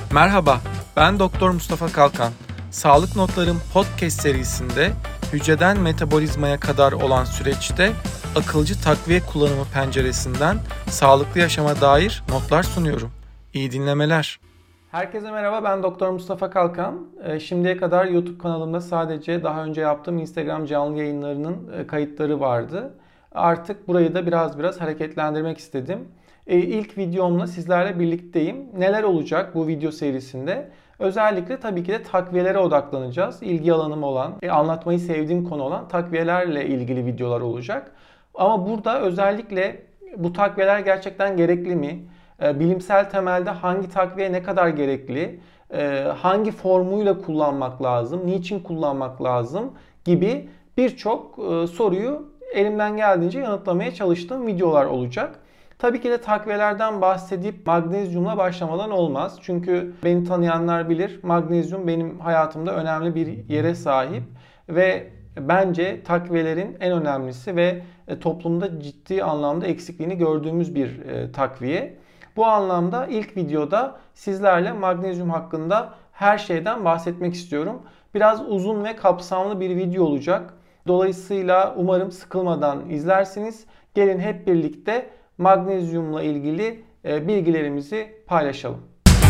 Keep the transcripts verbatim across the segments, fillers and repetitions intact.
Merhaba, ben Doktor Mustafa Kalkan. Sağlık Notlarım podcast serisinde hücreden metabolizmaya kadar olan süreçte akılcı takviye kullanımı penceresinden sağlıklı yaşama dair notlar sunuyorum. İyi dinlemeler. Herkese merhaba, ben Doktor Mustafa Kalkan. Şimdiye kadar YouTube kanalımda sadece daha önce yaptığım Instagram canlı yayınlarının kayıtları vardı. Artık burayı da biraz biraz hareketlendirmek istedim. İlk videomla sizlerle birlikteyim. Neler olacak bu video serisinde? Özellikle tabii ki de takviyelere odaklanacağız. İlgi alanım olan, anlatmayı sevdiğim konu olan takviyelerle ilgili videolar olacak. Ama burada özellikle bu takviyeler gerçekten gerekli mi? Bilimsel temelde hangi takviye ne kadar gerekli? Hangi formuyla kullanmak lazım? Niçin kullanmak lazım? Gibi birçok soruyu elimden geldiğince yanıtlamaya çalıştığım videolar olacak. Tabii ki de takviyelerden bahsedip magnezyumla başlamadan olmaz. Çünkü beni tanıyanlar bilir, magnezyum benim hayatımda önemli bir yere sahip ve bence takviyelerin en önemlisi ve toplumda ciddi anlamda eksikliğini gördüğümüz bir takviye. Bu anlamda ilk videoda sizlerle magnezyum hakkında her şeyden bahsetmek istiyorum. Biraz uzun ve kapsamlı bir video olacak. Dolayısıyla umarım sıkılmadan izlersiniz. Gelin hep birlikte magnezyumla ilgili bilgilerimizi paylaşalım.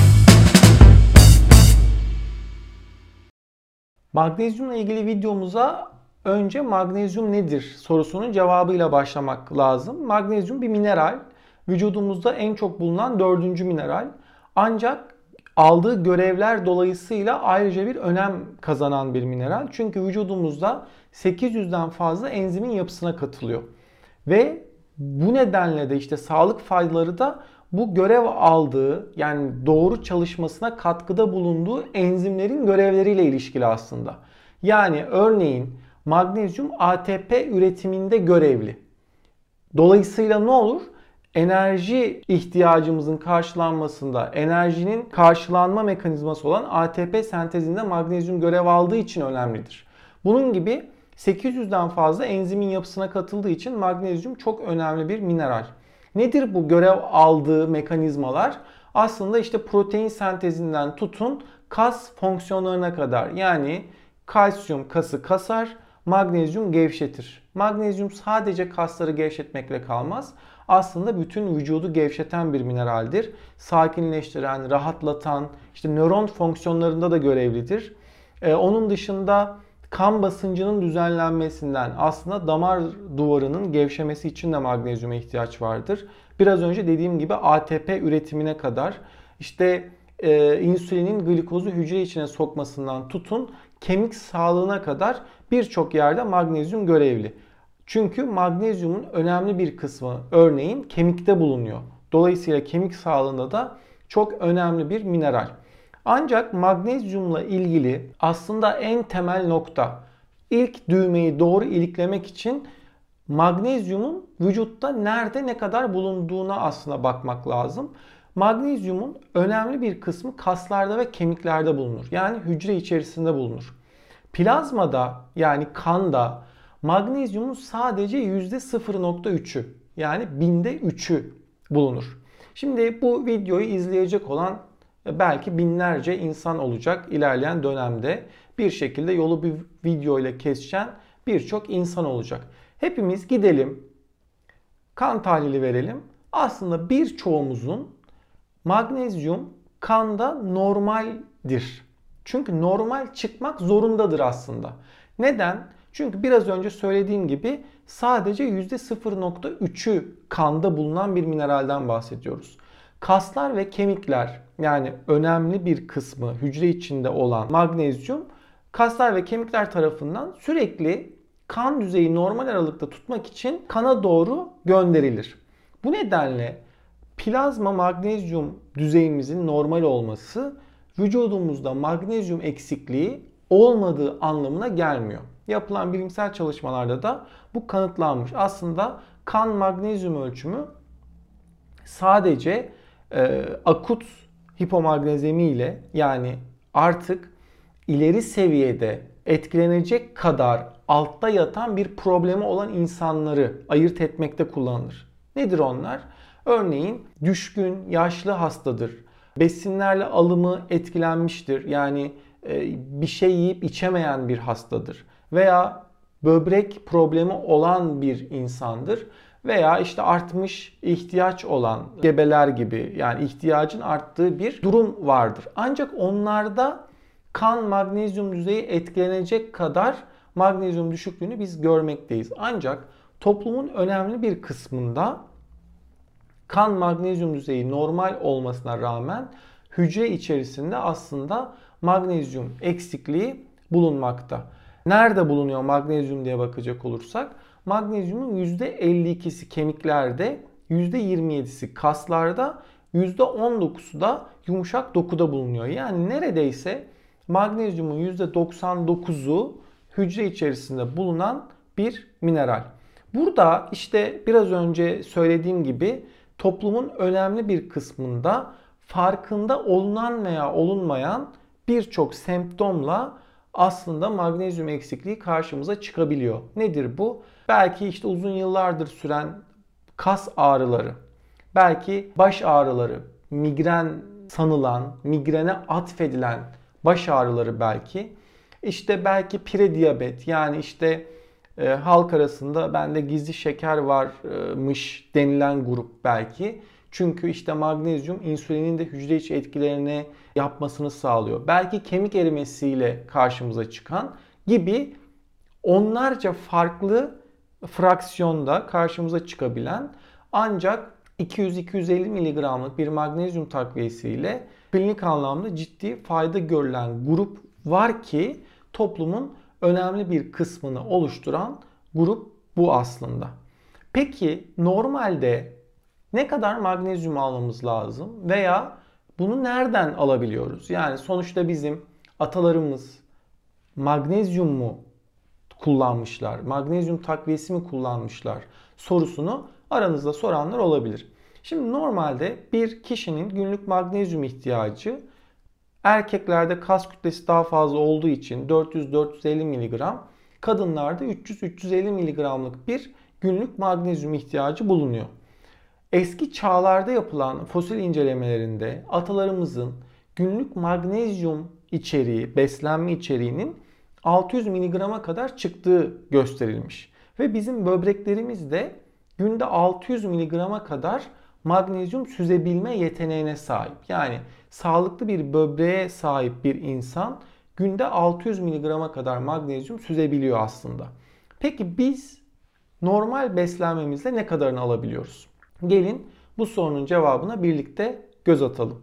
Magnezyumla ilgili videomuza önce magnezyum nedir sorusunun cevabıyla başlamak lazım. Magnezyum bir mineral. Vücudumuzda en çok bulunan dördüncü mineral. Ancak aldığı görevler dolayısıyla ayrıca bir önem kazanan bir mineral. Çünkü vücudumuzda sekiz yüzden fazla enzimin yapısına katılıyor. Ve bu nedenle de işte sağlık faydaları da bu görev aldığı, yani doğru çalışmasına katkıda bulunduğu enzimlerin görevleriyle ilişkili aslında. Yani örneğin magnezyum A T P üretiminde görevli. Dolayısıyla ne olur? Enerji ihtiyacımızın karşılanmasında, enerjinin karşılanma mekanizması olan A T P sentezinde magnezyum görev aldığı için önemlidir. Bunun gibi sekiz yüzden fazla enzimin yapısına katıldığı için magnezyum çok önemli bir mineral. Nedir bu görev aldığı mekanizmalar? Aslında işte protein sentezinden tutun kas fonksiyonlarına kadar. Yani kalsiyum kası kasar, magnezyum gevşetir. Magnezyum sadece kasları gevşetmekle kalmaz. Aslında bütün vücudu gevşeten bir mineraldir. Sakinleştiren, rahatlatan, işte nöron fonksiyonlarında da görevlidir. Ee, onun dışında kan basıncının düzenlenmesinden, aslında damar duvarının gevşemesi için de magnezyuma ihtiyaç vardır. Biraz önce dediğim gibi A T P üretimine kadar, işte e, insülinin glikozu hücre içine sokmasından tutun kemik sağlığına kadar birçok yerde magnezyum görevli. Çünkü magnezyumun önemli bir kısmı örneğin kemikte bulunuyor. Dolayısıyla kemik sağlığında da çok önemli bir mineral. Ancak magnezyumla ilgili aslında en temel nokta, ilk düğmeyi doğru iliklemek için magnezyumun vücutta nerede ne kadar bulunduğuna aslında bakmak lazım. Magnezyumun önemli bir kısmı kaslarda ve kemiklerde bulunur. Yani hücre içerisinde bulunur. Plazmada, yani kanda magnezyumun sadece yüzde sıfır nokta üçü, yani binde üçü bulunur. Şimdi bu videoyu izleyecek olan belki binlerce insan olacak ilerleyen dönemde. Bir şekilde yolu bir video ile kesişen birçok insan olacak. Hepimiz gidelim, kan tahlili verelim. Aslında birçoğumuzun magnezyum kanda normaldir. Çünkü normal çıkmak zorundadır aslında. Neden? Çünkü biraz önce söylediğim gibi sadece yüzde sıfır nokta üçü kanda bulunan bir mineralden bahsediyoruz. Kaslar ve kemikler, yani önemli bir kısmı hücre içinde olan magnezyum kaslar ve kemikler tarafından sürekli kan düzeyi normal aralıkta tutmak için kana doğru gönderilir. Bu nedenle plazma magnezyum düzeyimizin normal olması vücudumuzda magnezyum eksikliği olmadığı anlamına gelmiyor. Yapılan bilimsel çalışmalarda da bu kanıtlanmış. Aslında kan magnezyum ölçümü sadece e, akut hipomagnezemi ile, yani artık ileri seviyede etkilenecek kadar altta yatan bir problemi olan insanları ayırt etmekte kullanılır. Nedir onlar? Örneğin düşkün, yaşlı hastadır. besinlerle alımı etkilenmiştir. Yani e, bir şey yiyip içemeyen bir hastadır. Veya böbrek problemi olan bir insandır. Veya işte artmış ihtiyaç olan gebeler gibi, yani ihtiyacın arttığı bir durum vardır. Ancak onlarda kan magnezyum düzeyi etkilenecek kadar magnezyum düşüklüğünü biz görmekteyiz. Ancak toplumun önemli bir kısmında kan magnezyum düzeyi normal olmasına rağmen hücre içerisinde aslında magnezyum eksikliği bulunmakta. Nerede bulunuyor magnezyum diye bakacak olursak, magnezyumun yüzde elli ikisi kemiklerde, yüzde yirmi yedisi kaslarda, yüzde on dokuzu da yumuşak dokuda bulunuyor. Yani neredeyse magnezyumun yüzde doksan dokuzu hücre içerisinde bulunan bir mineral. Burada işte biraz önce söylediğim gibi toplumun önemli bir kısmında farkında olunan veya olunmayan birçok semptomla aslında magnezyum eksikliği karşımıza çıkabiliyor. Nedir bu? Belki işte uzun yıllardır süren kas ağrıları, belki baş ağrıları, migren sanılan, migrene atfedilen baş ağrıları belki. İşte belki prediyabet, yani işte e, halk arasında bende gizli şeker varmış denilen grup belki. Çünkü işte magnezyum insülinin de hücre içi etkilerini yapmasını sağlıyor. Belki kemik erimesiyle karşımıza çıkan gibi onlarca farklı fraksiyonda karşımıza çıkabilen, ancak iki yüz iki yüz elli miligramlık bir magnezyum takviyesiyle klinik anlamda ciddi fayda görülen grup var ki toplumun önemli bir kısmını oluşturan grup bu aslında. Peki normalde ne kadar magnezyum almamız lazım veya bunu nereden alabiliyoruz? Yani sonuçta bizim atalarımız magnezyum mu kullanmışlar, magnezyum takviyesi mi kullanmışlar sorusunu aranızda soranlar olabilir. Şimdi normalde bir kişinin günlük magnezyum ihtiyacı, erkeklerde kas kütlesi daha fazla olduğu için dört yüz dört yüz elli miligram, kadınlarda üç yüz üç yüz elli miligramlık bir günlük magnezyum ihtiyacı bulunuyor. Eski çağlarda yapılan fosil incelemelerinde atalarımızın günlük magnezyum içeriği, beslenme içeriğinin altı yüz miligrama kadar çıktığı gösterilmiş. Ve bizim böbreklerimiz de günde altı yüz miligrama kadar magnezyum süzebilme yeteneğine sahip. Yani sağlıklı bir böbreğe sahip bir insan günde altı yüz miligrama kadar magnezyum süzebiliyor aslında. Peki biz normal beslenmemizle ne kadarını alabiliyoruz? Gelin bu sorunun cevabına birlikte göz atalım.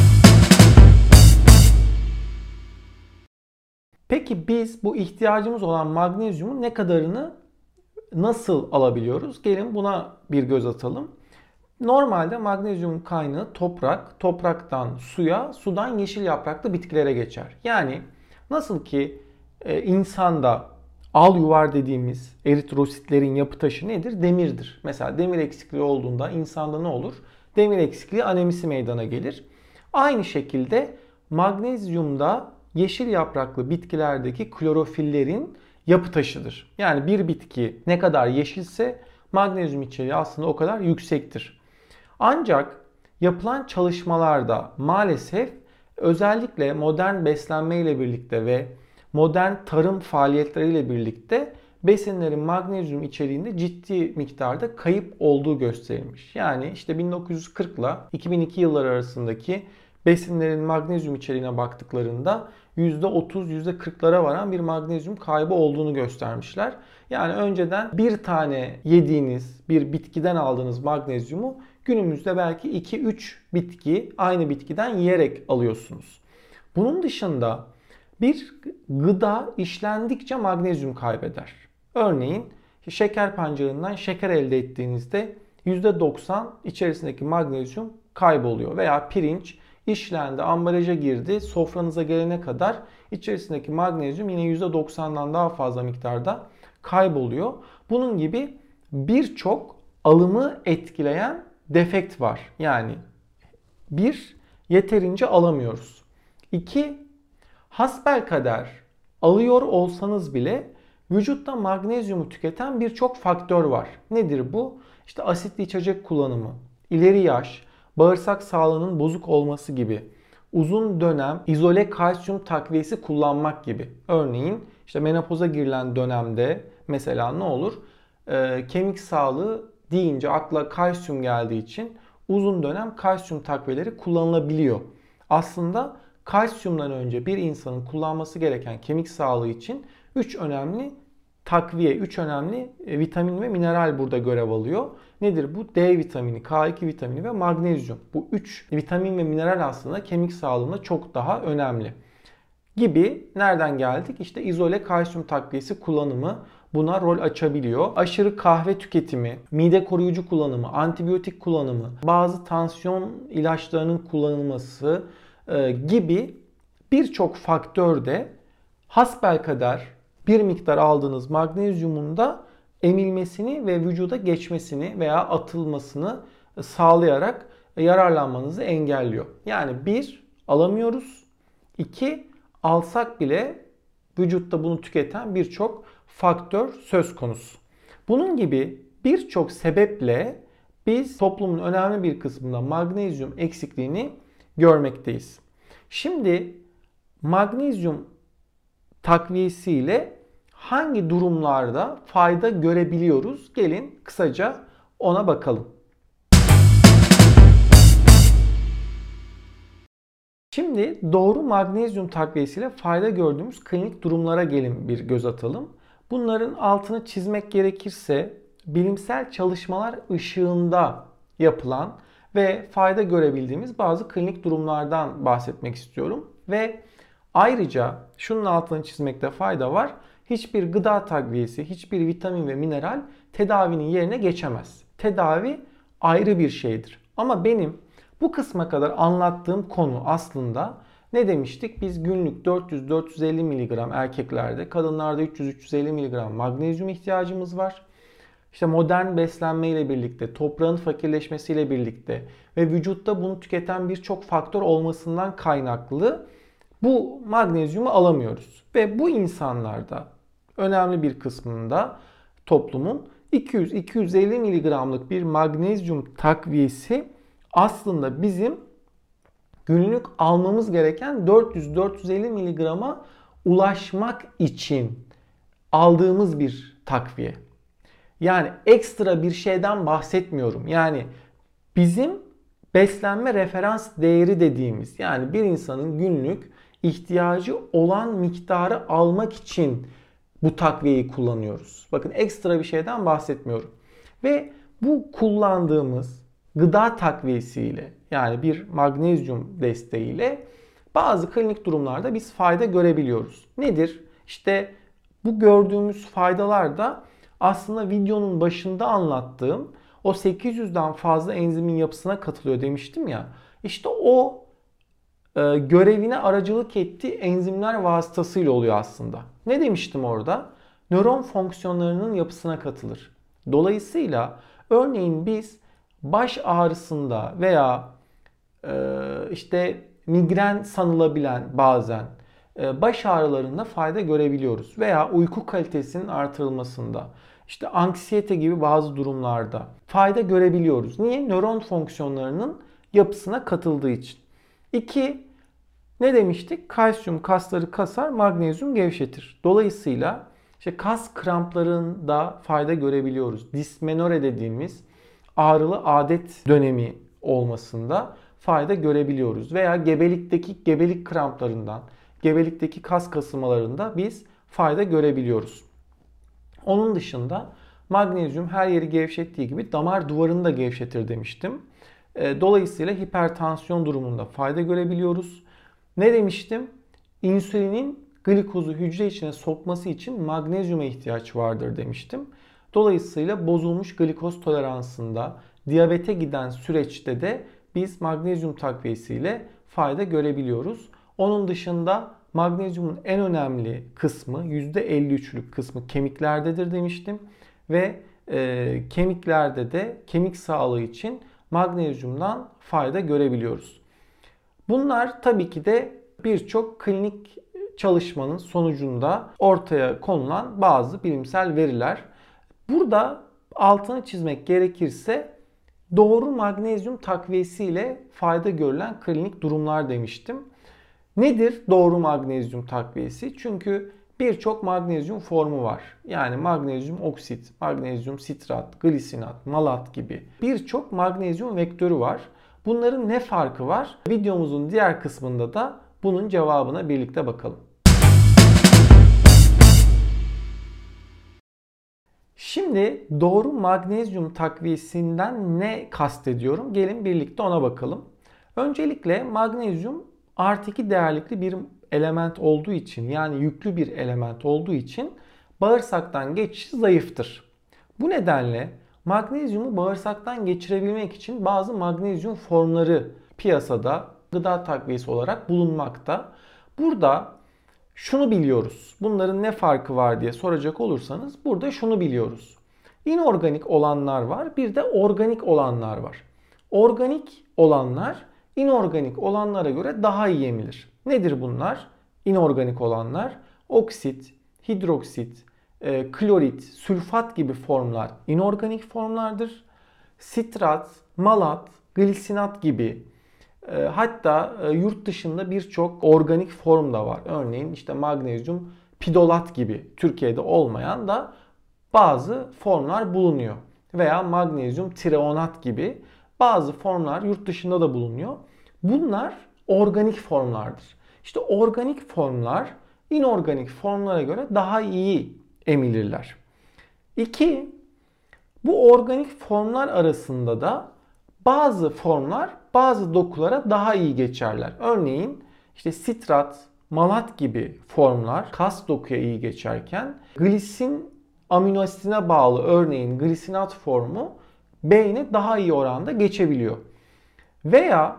Peki biz bu ihtiyacımız olan magnezyumun ne kadarını nasıl alabiliyoruz? Gelin buna bir göz atalım. Normalde magnezyum kaynağı toprak, topraktan suya, sudan yeşil yapraklı bitkilere geçer. Yani nasıl ki e, insanda al yuvar dediğimiz eritrositlerin yapı taşı nedir? Demirdir. Mesela demir eksikliği olduğunda insanda ne olur? Demir eksikliği anemisi meydana gelir. Aynı şekilde magnezyumda yeşil yapraklı bitkilerdeki klorofillerin yapı taşıdır. Yani bir bitki ne kadar yeşilse magnezyum içeriği aslında o kadar yüksektir. Ancak yapılan çalışmalarda maalesef özellikle modern beslenme ile birlikte ve modern tarım faaliyetleriyle birlikte besinlerin magnezyum içeriğinde ciddi miktarda kayıp olduğu gösterilmiş. Yani işte bin dokuz yüz kırk ile iki bin iki yılları arasındaki besinlerin magnezyum içeriğine baktıklarında yüzde otuz yüzde kırklara varan bir magnezyum kaybı olduğunu göstermişler. Yani önceden bir tane yediğiniz bir bitkiden aldığınız magnezyumu günümüzde belki iki üç bitki aynı bitkiden yiyerek alıyorsunuz. Bunun dışında bir gıda işlendikçe magnezyum kaybeder. Örneğin şeker pancarından şeker elde ettiğinizde yüzde doksan içerisindeki magnezyum kayboluyor. Veya pirinç işlendi, ambalaja girdi, sofranıza gelene kadar içerisindeki magnezyum yine yüzde doksandan daha fazla miktarda kayboluyor. Bunun gibi birçok alımı etkileyen defekt var. Yani bir, yeterince alamıyoruz. İki, hasbelkader alıyor olsanız bile vücutta magnezyumu tüketen birçok faktör var. Nedir bu? İşte asitli içecek kullanımı, ileri yaş, bağırsak sağlığının bozuk olması gibi, uzun dönem izole kalsiyum takviyesi kullanmak gibi. Örneğin işte menopoza girilen dönemde mesela ne olur? Ee, kemik sağlığı deyince akla kalsiyum geldiği için uzun dönem kalsiyum takviyeleri kullanılabiliyor. Aslında kalsiyumdan önce bir insanın kullanması gereken kemik sağlığı için üç önemli takviye, üç önemli vitamin ve mineral burada görev alıyor. Nedir bu? D vitamini, K iki vitamini ve magnezyum. Bu üç vitamin ve mineral aslında kemik sağlığında çok daha önemli. Gibi nereden geldik? İşte izole kalsiyum takviyesi kullanımı buna rol açabiliyor. Aşırı kahve tüketimi, mide koruyucu kullanımı, antibiyotik kullanımı, bazı tansiyon ilaçlarının kullanılması e, gibi birçok faktörde hasbelkader bir miktar aldığınız magnezyumun da emilmesini ve vücuda geçmesini veya atılmasını sağlayarak yararlanmanızı engelliyor. Yani bir, alamıyoruz. İki, alsak bile vücutta bunu tüketen birçok faktör söz konusu. Bunun gibi birçok sebeple biz toplumun önemli bir kısmında magnezyum eksikliğini görmekteyiz. Şimdi magnezyum takviyesiyle hangi durumlarda fayda görebiliyoruz? Gelin kısaca ona bakalım. Şimdi doğru magnezyum takviyesiyle fayda gördüğümüz klinik durumlara gelin bir göz atalım. Bunların altını çizmek gerekirse bilimsel çalışmalar ışığında yapılan ve fayda görebildiğimiz bazı klinik durumlardan bahsetmek istiyorum. Ve ayrıca şunun altını çizmekte fayda var. Hiçbir gıda takviyesi, hiçbir vitamin ve mineral tedavinin yerine geçemez. Tedavi ayrı bir şeydir. Ama benim bu kısma kadar anlattığım konu aslında ne demiştik? Biz günlük dört yüz dört yüz elli miligram erkeklerde, kadınlarda üç yüz üç yüz elli miligram magnezyum ihtiyacımız var. İşte modern beslenme ile birlikte, toprağın fakirleşmesiyle birlikte ve vücutta bunu tüketen birçok faktör olmasından kaynaklı bu magnezyumu alamıyoruz. Ve bu insanlarda önemli bir kısmında toplumun iki yüz iki yüz elli miligramlık bir magnezyum takviyesi aslında bizim günlük almamız gereken dört yüz dört yüz elli miligrama ulaşmak için aldığımız bir takviye. Yani ekstra bir şeyden bahsetmiyorum. Yani bizim beslenme referans değeri dediğimiz, yani bir insanın günlük ihtiyacı olan miktarı almak için bu takviyeyi kullanıyoruz. Bakın ekstra bir şeyden bahsetmiyorum. Ve bu kullandığımız gıda takviyesiyle, yani bir magnezyum desteğiyle bazı klinik durumlarda biz fayda görebiliyoruz. Nedir? İşte bu gördüğümüz faydalar da aslında videonun başında anlattığım o sekiz yüzden fazla enzimin yapısına katılıyor demiştim ya. İşte o e, görevine aracılık ettiği enzimler vasıtasıyla oluyor aslında. Ne demiştim orada? Nöron fonksiyonlarının yapısına katılır. Dolayısıyla örneğin biz baş ağrısında veya e, işte migren sanılabilen bazen e, baş ağrılarında fayda görebiliyoruz. Veya uyku kalitesinin artırılmasında, işte anksiyete gibi bazı durumlarda fayda görebiliyoruz. Niye? Nöron fonksiyonlarının yapısına katıldığı için. İki, ne demiştik? Kalsiyum kasları kasar, magnezyum gevşetir. Dolayısıyla işte kas kramplarında fayda görebiliyoruz. Dismenore dediğimiz ağrılı adet dönemi olmasında fayda görebiliyoruz. Veya gebelikteki gebelik kramplarından, gebelikteki kas kasılmalarında biz fayda görebiliyoruz. Onun dışında magnezyum her yeri gevşettiği gibi damar duvarını da gevşetir demiştim. Dolayısıyla hipertansiyon durumunda fayda görebiliyoruz. Ne demiştim? İnsülinin glikozu hücre içine sokması için magnezyuma ihtiyaç vardır demiştim. Dolayısıyla bozulmuş glikoz toleransında, diyabete giden süreçte de biz magnezyum takviyesiyle fayda görebiliyoruz. Onun dışında magnezyumun en önemli kısmı, yüzde elli üçlük kısmı kemiklerdedir demiştim. Ve e, kemiklerde de kemik sağlığı için magnezyumdan fayda görebiliyoruz. Bunlar tabii ki de birçok klinik çalışmanın sonucunda ortaya konulan bazı bilimsel veriler. Burada altını çizmek gerekirse Doğru magnezyum takviyesi ile fayda görülen klinik durumlar demiştim. Nedir doğru magnezyum takviyesi? Çünkü birçok magnezyum formu var. Yani magnezyum oksit, magnezyum sitrat, glisinat, malat gibi birçok magnezyum vektörü var. Bunların ne farkı var? Videomuzun diğer kısmında da bunun cevabına birlikte bakalım. Şimdi doğru magnezyum takviyesinden ne kastediyorum? Gelin birlikte ona bakalım. Öncelikle magnezyum artı iki değerlikli bir element olduğu için, yani yüklü bir element olduğu için bağırsaktan geçişi zayıftır. Bu nedenle magnezyumu bağırsaktan geçirebilmek için bazı magnezyum formları piyasada gıda takviyesi olarak bulunmakta. Burada şunu biliyoruz. Bunların ne farkı var diye soracak olursanız burada şunu biliyoruz. İnorganik olanlar var, bir de organik olanlar var. Organik olanlar inorganik olanlara göre daha iyi emilir. Nedir bunlar? İnorganik olanlar oksit, hidroksit, e, klorit, sülfat gibi formlar inorganik formlardır. Sitrat, malat, glisinat gibi e, hatta e, yurt dışında birçok organik form da var. Örneğin işte magnezyum pidolat gibi Türkiye'de olmayan da bazı formlar bulunuyor. Veya magnezyum treonat gibi bazı formlar yurt dışında da bulunuyor. Bunlar organik formlardır. İşte organik formlar inorganik formlara göre daha iyi emilirler. İki, bu organik formlar arasında da bazı formlar bazı dokulara daha iyi geçerler. Örneğin işte sitrat, malat gibi formlar kas dokuya iyi geçerken glisin amino asitine bağlı örneğin glisinat formu beyne daha iyi oranda geçebiliyor. Veya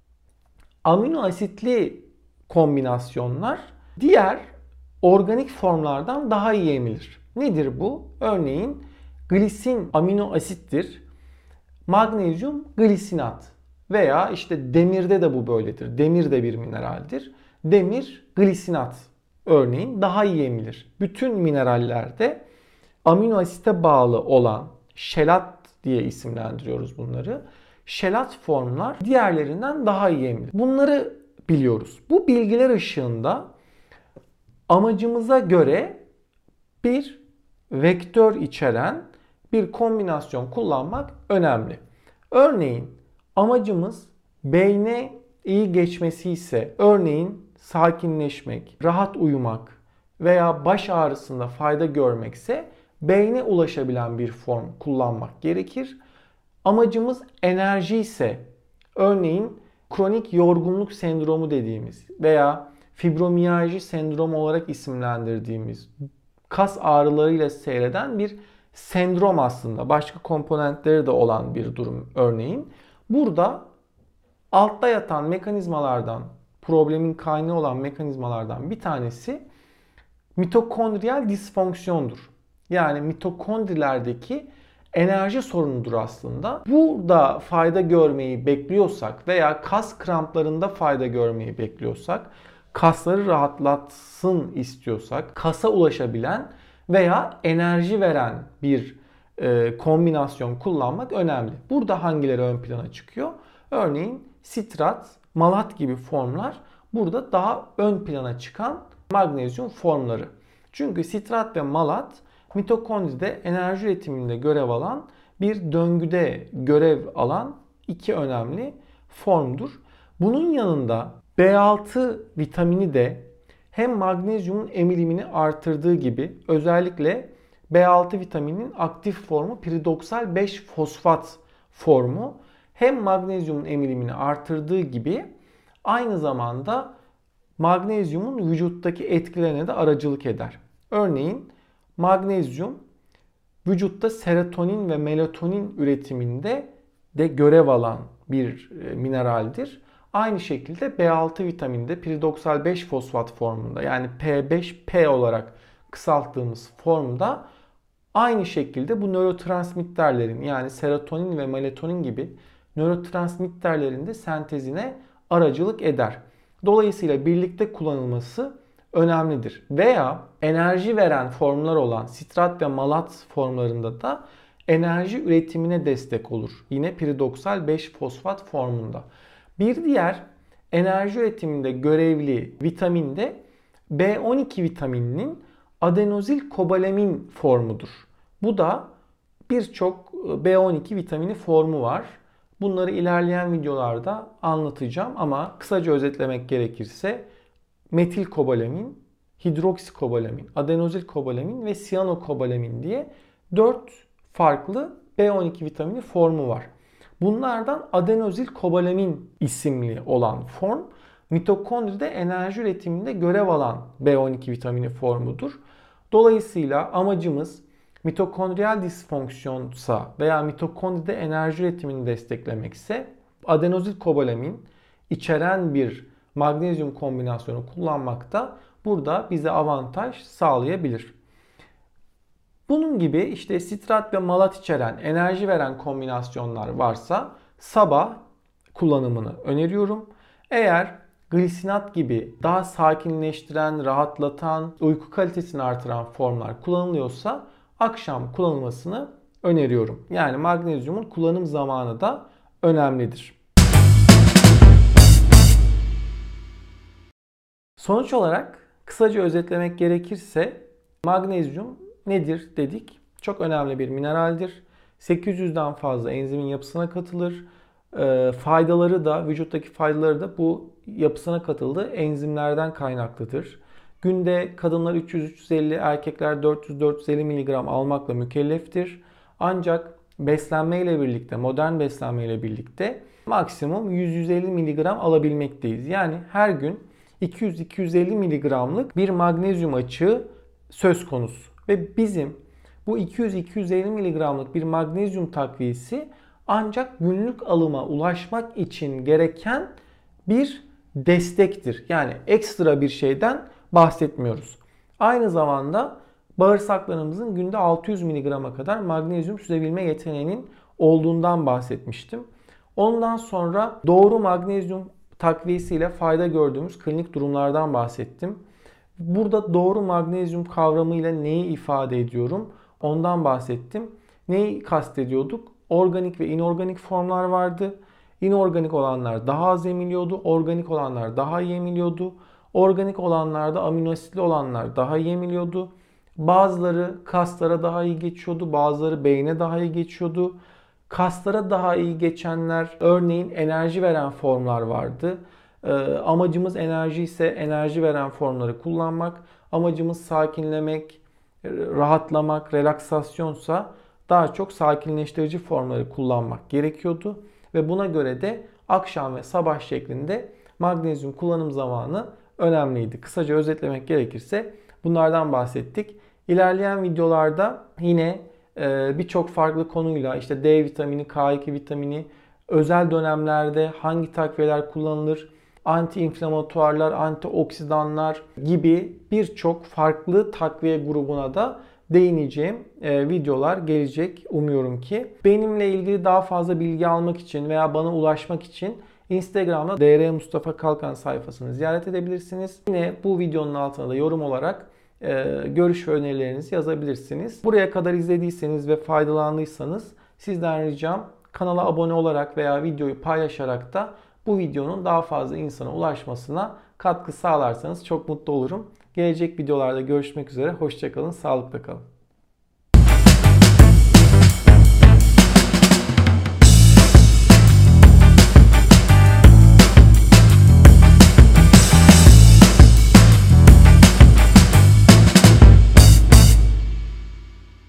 amino asitli kombinasyonlar diğer organik formlardan daha iyi emilir. Nedir bu? Örneğin glisin amino asittir. Magnezyum glisinat. Veya işte demirde de bu böyledir. Demir de bir mineraldir. Demir glisinat örneğin daha iyi emilir. Bütün minerallerde amino asite bağlı olan şelat diye isimlendiriyoruz bunları. Şelat formlar diğerlerinden daha iyi emilir. Bunları biliyoruz. Bu bilgiler ışığında amacımıza göre bir vektör içeren bir kombinasyon kullanmak önemli. Örneğin amacımız beyne iyi geçmesi ise, örneğin sakinleşmek, rahat uyumak veya baş ağrısında fayda görmekse beyne ulaşabilen bir form kullanmak gerekir. Amacımız enerji ise, örneğin kronik yorgunluk sendromu dediğimiz veya fibromiyalji sendromu olarak isimlendirdiğimiz kas ağrılarıyla seyreden bir sendrom aslında. Başka komponentleri de olan bir durum örneğin. Burada altta yatan mekanizmalardan, problemin kaynağı olan mekanizmalardan bir tanesi mitokondriyal disfonksiyondur. Yani mitokondrilerdeki enerji sorunudur aslında. Burada fayda görmeyi bekliyorsak veya kas kramplarında fayda görmeyi bekliyorsak, kasları rahatlatsın istiyorsak, kasa ulaşabilen veya enerji veren bir e, kombinasyon kullanmak önemli. Burada hangileri ön plana çıkıyor? Örneğin sitrat, malat gibi formlar burada daha ön plana çıkan magnezyum formları. Çünkü sitrat ve malat mitokondride enerji üretiminde görev alan bir döngüde görev alan iki önemli formdur. Bunun yanında B altı vitamini de hem magnezyumun emilimini artırdığı gibi özellikle B altı vitamininin aktif formu piridoksal beş fosfat formu hem magnezyumun emilimini artırdığı gibi aynı zamanda magnezyumun vücuttaki etkilerine de aracılık eder. Örneğin magnezyum vücutta serotonin ve melatonin üretiminde de görev alan bir mineraldir. Aynı şekilde B altı vitamini de piridoksal beş fosfat formunda, yani P beş P olarak kısalttığımız formda aynı şekilde bu nörotransmitterlerin, yani serotonin ve melatonin gibi nörotransmitterlerin de sentezine aracılık eder. Dolayısıyla birlikte kullanılması önemlidir. Veya enerji veren formlar olan sitrat ve malat formlarında da enerji üretimine destek olur. Yine piridoksal beş fosfat formunda. Bir diğer enerji üretiminde görevli vitamin de B on iki vitamininin adenozil kobalamin formudur. Bu da birçok B on iki vitamini formu var. Bunları ilerleyen videolarda anlatacağım ama kısaca özetlemek gerekirse metil kobalamin, hidroksikobalamin, adenozil kobalamin ve siyanokobalamin diye dört farklı B on iki vitamini formu var. Bunlardan adenozil kobalamin isimli olan form mitokondride enerji üretiminde görev alan B on iki vitamini formudur. Dolayısıyla amacımız mitokondriyal disfonksiyonsa veya mitokondride enerji üretimini desteklemekse adenozil kobalamin içeren bir magnezyum kombinasyonu kullanmakta burada bize avantaj sağlayabilir. Bunun gibi işte sitrat ve malat içeren enerji veren kombinasyonlar varsa sabah kullanımını öneriyorum. Eğer glisinat gibi daha sakinleştiren, rahatlatan, uyku kalitesini artıran formlar kullanılıyorsa akşam kullanılmasını öneriyorum. Yani magnezyumun kullanım zamanı da önemlidir. Sonuç olarak kısaca özetlemek gerekirse magnezyum nedir dedik. Çok önemli bir mineraldir. sekiz yüzden fazla enzimin yapısına katılır. E, faydaları da, vücuttaki faydaları da bu yapısına katıldığı enzimlerden kaynaklıdır. Günde kadınlar üç yüz üç yüz elli, erkekler dört yüz dört yüz elli miligram almakla mükelleftir. Ancak beslenme ile birlikte, modern beslenme ile birlikte maksimum yüz yüz elli miligram alabilmekteyiz. Yani her gün iki yüz iki yüz elli miligramlık bir magnezyum açığı söz konusu. Ve bizim bu iki yüz iki yüz elli miligramlık bir magnezyum takviyesi ancak günlük alıma ulaşmak için gereken bir destektir. Yani ekstra bir şeyden bahsetmiyoruz. Aynı zamanda bağırsaklarımızın günde altı yüz miligrama kadar magnezyum süzebilme yeteneğinin olduğundan bahsetmiştim. Ondan sonra doğru magnezyum takviyesiyle fayda gördüğümüz klinik durumlardan bahsettim. Burada doğru magnezyum kavramıyla neyi ifade ediyorum? Ondan bahsettim. Neyi kastediyorduk? Organik ve inorganik formlar vardı. İnorganik olanlar daha az emiliyordu. Organik olanlar daha iyi emiliyordu. Organik olanlarda amino asitli olanlar daha iyi emiliyordu. Bazıları kaslara daha iyi geçiyordu. Bazıları beyne daha iyi geçiyordu. Kaslara daha iyi geçenler örneğin enerji veren formlar vardı. Ee, amacımız enerji ise enerji veren formları kullanmak. Amacımız sakinlemek, rahatlamak, relaksasyonsa daha çok sakinleştirici formları kullanmak gerekiyordu. Ve buna göre de akşam ve sabah şeklinde magnezyum kullanım zamanı önemliydi. Kısaca özetlemek gerekirse bunlardan bahsettik. İlerleyen videolarda yine birçok farklı konuyla işte D vitamini, K iki vitamini, özel dönemlerde hangi takviyeler kullanılır, anti-inflamatuarlar, antioksidanlar gibi birçok farklı takviye grubuna da değineceğim videolar gelecek umuyorum ki. Benimle ilgili daha fazla bilgi almak için veya bana ulaşmak için Instagram'da D R Mustafa Kalkan sayfasını ziyaret edebilirsiniz. Yine bu videonun altına da yorum olarak görüş ve önerilerinizi yazabilirsiniz. Buraya kadar izlediyseniz ve faydalandıysanız sizden ricam kanala abone olarak veya videoyu paylaşarak da bu videonun daha fazla insana ulaşmasına katkı sağlarsanız çok mutlu olurum. Gelecek videolarda görüşmek üzere. Hoşça kalın, sağlıkla kalın.